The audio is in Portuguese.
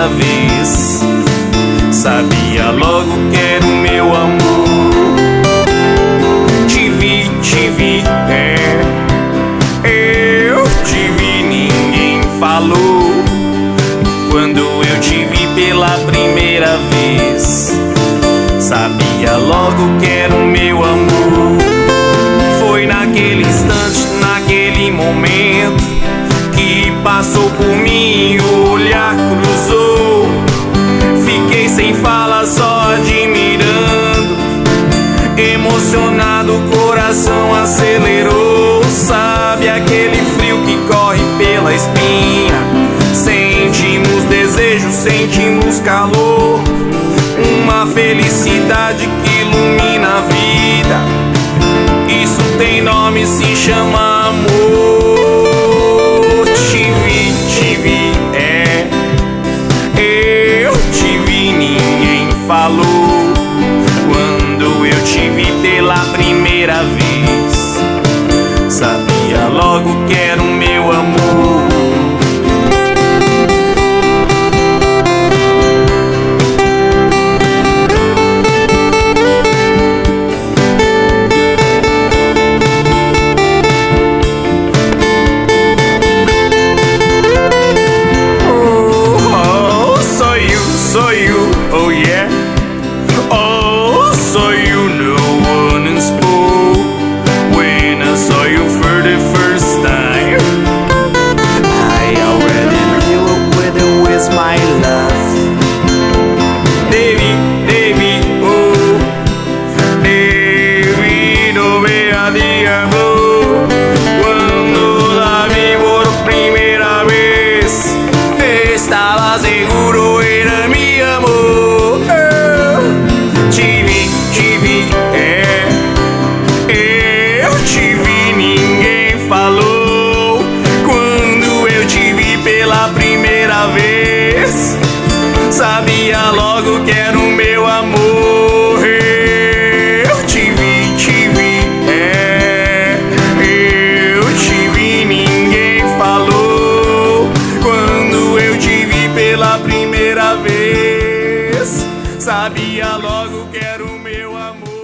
vez. Sabia logo que era o meu amor. Te vi, eu te vi, ninguém falou. Quando eu te vi pela primeira vez, sabia logo que era o meu amor. Foi naquele instante, naquele momento, que passou por mim e o olhar cruzou. Fiquei sem fala, só admirando. Emocionado, o coração acelerou. Sabe aquele frio que corre pela espinha? Sentimos desejo, sentimos calor. Uma felicidade que ilumina a vida. Isso tem nome, se chama amor. Te vi, eu te vi, ninguém falou. Quando eu te vi pela primeira vez, sabia logo que era o meu amor. Oh yeah, oh, saw you, no one spoke. When I saw you for the first time, I already knew where there was my love. Baby, oh, baby, no me diabo. Cuando la vi por primera vez, estaba seguro era mi amor. Eu te vi, ninguém falou. Quando eu te vi pela primeira vez, sabia logo que era o meu amor. Eu te vi, eu te vi, ninguém falou. Quando eu te vi pela primeira vez, sabia logo que era o meu amor.